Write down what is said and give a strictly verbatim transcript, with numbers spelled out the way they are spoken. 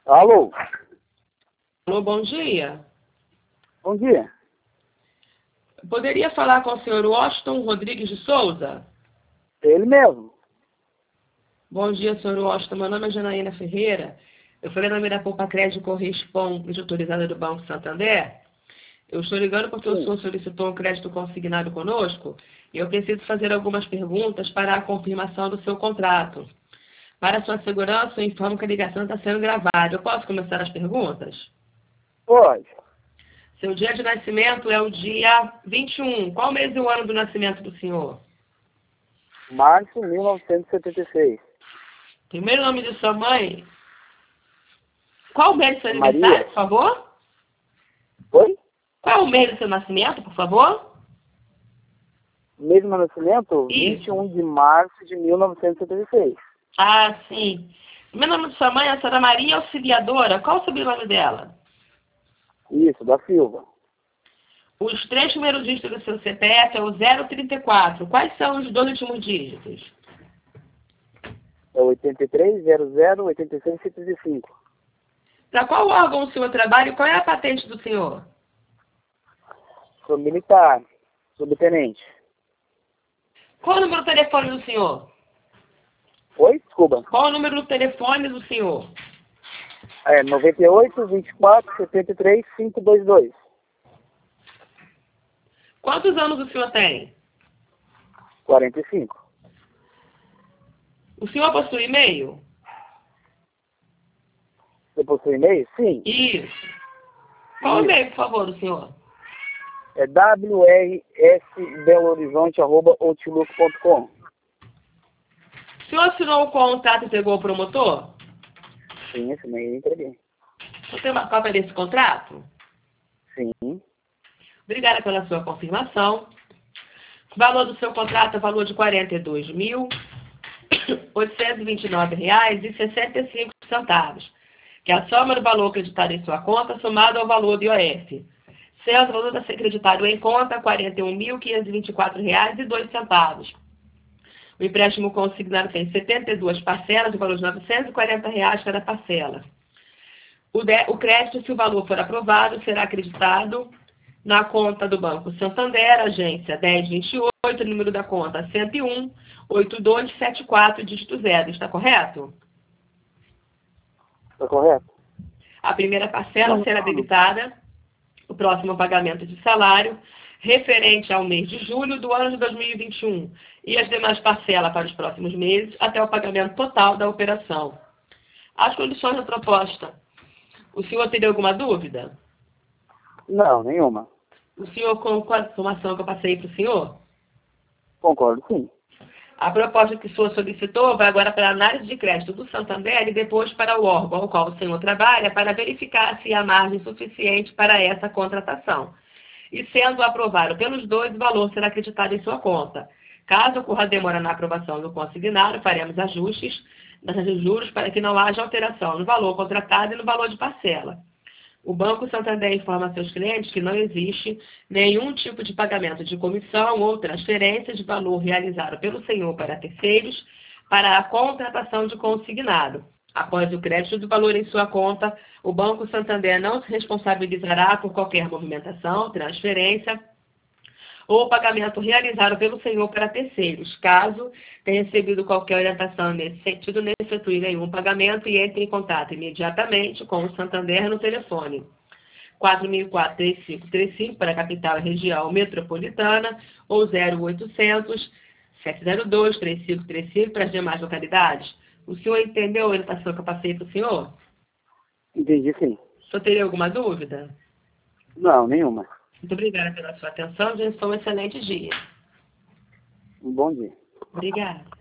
Alô? Alô, bom dia. Bom dia. Poderia falar com o senhor Washington Rodrigues de Souza? Ele mesmo. Bom dia, senhor Washington. Meu nome é Janaína Ferreira. Eu falei na Mira Poupa Crédito Corresponde autorizada do Banco Santander. Eu estou ligando porque Sim. o senhor solicitou um crédito consignado conosco e eu preciso fazer algumas perguntas para a confirmação do seu contrato. Para sua segurança, eu informo que a ligação está sendo gravada. Eu posso começar as perguntas? Pode. Seu dia de nascimento é o dia vinte e um. Qual mês e o ano do nascimento do senhor? Março de mil novecentos e setenta e seis. Primeiro nome de sua mãe? Qual o mês do seu Maria. aniversário, por favor? Oi? Qual é o mês do seu nascimento, por favor? Mês do meu nascimento? Isso. vinte e um de março de mil novecentos e setenta e seis. Ah, sim. Primeiro nome de sua mãe é a senhora Maria Auxiliadora. Qual o sobrenome dela? Isso, da Silva. Os três primeiros dígitos do seu C P F é o zero trinta e quatro. Quais são os dois últimos dígitos? É oitenta e três, zero zero, oitenta e seis, setenta e cinco. Para qual órgão o senhor trabalha e qual é a patente do senhor? Sou militar. Subtenente. Qual o número do telefone do senhor? Oi? Desculpa. Qual o número do telefone do senhor? É noventa e oito, vinte e quatro, setenta e três, quinhentos e vinte e dois. Quantos anos o senhor tem? quarenta e cinco. O senhor possui e-mail? Você possui e-mail? Sim. Isso. Qual o Isso. e-mail, por favor, do senhor? É w r s belo horizonte arroba outlook ponto com. O senhor assinou o contrato e pegou o promotor? Sim, esse e-mail eu entreguei. Você tem uma cópia desse contrato? Sim. Obrigada pela sua confirmação. O valor do seu contrato é o valor de quarenta e dois mil, oitocentos e vinte e nove reais e sessenta e cinco centavos, que é a soma do valor acreditado em sua conta somado ao valor do I O F. Sendo o valor a ser acreditado em conta quarenta e um mil, quinhentos e vinte e quatro reais e dois centavos. O empréstimo consignado tem setenta e duas parcelas, de valor de novecentos e quarenta reais cada parcela. O, de, o crédito, se o valor for aprovado, será acreditado na conta do Banco Santander, agência dez vinte e oito, número da conta cento e um, oitenta e dois setenta e quatro, dígito zero. Está correto? Está correto? A primeira parcela Não, será não. debitada, o próximo pagamento de salário, referente ao mês de julho do ano de dois mil e vinte e um, e as demais parcelas para os próximos meses, até o pagamento total da operação. As condições da proposta. O senhor teria alguma dúvida? Não, nenhuma. O senhor, com com a informação que eu passei para o senhor? Concordo, sim. A proposta que o senhor solicitou vai agora para a análise de crédito do Santander e depois para o órgão ao qual o senhor trabalha para verificar se há margem suficiente para essa contratação. E sendo aprovado pelos dois, o valor será acreditado em sua conta. Caso ocorra demora na aprovação do consignado, faremos ajustes nas taxas de juros para que não haja alteração no valor contratado e no valor de parcela. O Banco Santander informa a seus clientes que não existe nenhum tipo de pagamento de comissão ou transferência de valor realizado pelo senhor para terceiros para a contratação de consignado. Após o crédito do valor em sua conta, o Banco Santander não se responsabilizará por qualquer movimentação, transferência ou pagamento realizado pelo senhor para terceiros, caso tenha recebido qualquer orientação nesse sentido, nem efetue nenhum pagamento e entre em contato imediatamente com o Santander no telefone quatro mil e quatro, três cinco três cinco para a capital e região metropolitana ou zero oitocentos, sete zero dois, três cinco três cinco para as demais localidades. O senhor entendeu a orientação que eu passei para o senhor? Entendi, sim. O senhor teria alguma dúvida? Não, nenhuma. Muito obrigada pela sua atenção. Desejo um excelente dia. Um bom dia. Obrigada.